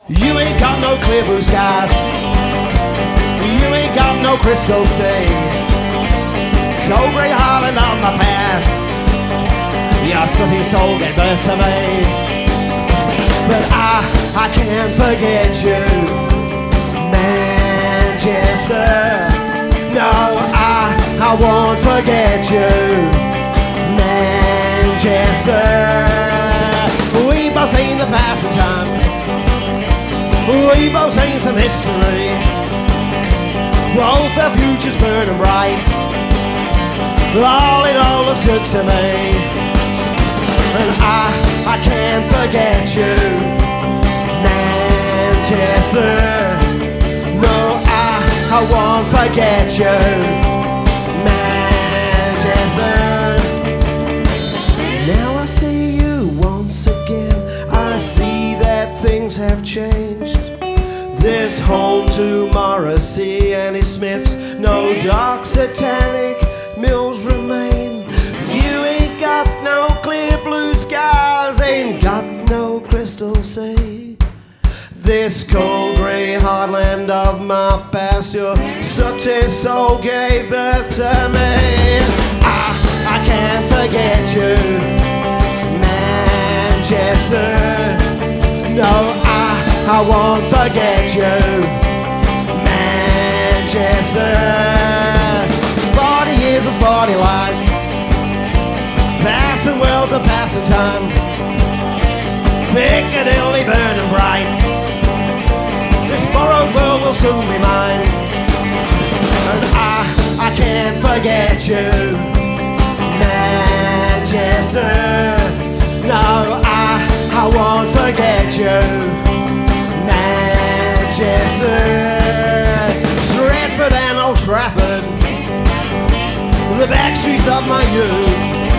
You ain't got no clear blue skies. You ain't got no crystal sea. Cold grey Highland on my past. Your sooty soul gave birth to me. But I can't forget you, Manchester. No, I won't forget you, Manchester. We both seen the passing time. We both seen some history. Both our futures burning bright. All in all looks good to me. And I can't forget you, Manchester. No, I won't forget you, Manchester. Now I see you once again. I see that things have changed. This home to Morrissey and his Smiths. No dark satanic mills remain. You ain't got no clear blue skies, ain't got no crystal sea. This cold grey heartland of my past, your sooty soul gave birth to me. I can't forget you, Manchester. No, I won't forget you, Manchester. 40 years and 40 lives, passing worlds and passing time. Piccadilly burning bright. This borrowed world will soon be mine. And I can't forget you, Manchester. No, I won't forget you, Manchester. Stratford and Old Trafford, the back streets of my youth.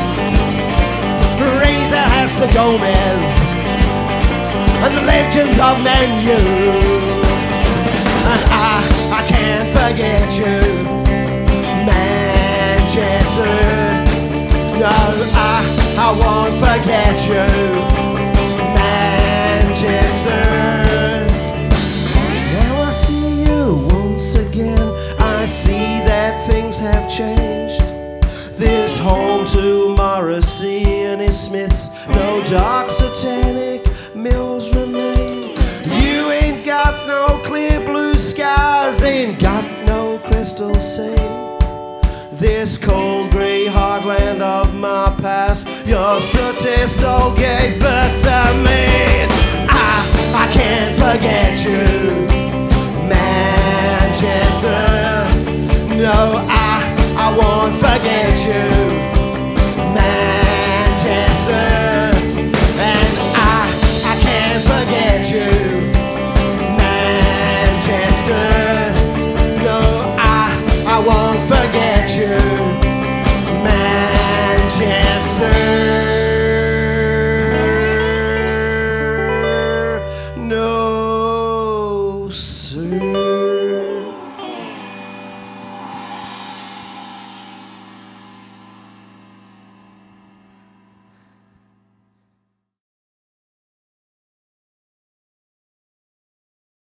Razor has to Gomez and the legends of Man U. And I can't forget you, Manchester. No, I won't forget you, Manchester. Now I see you once again. I see that things have changed. This home to Morrissey and his Smiths. No dark satanic mills remain. You ain't got no clear blue skies, ain't got no crystal sea. This cold grey heartland of my past, your sooty soul gave birth to me. I can't forget you,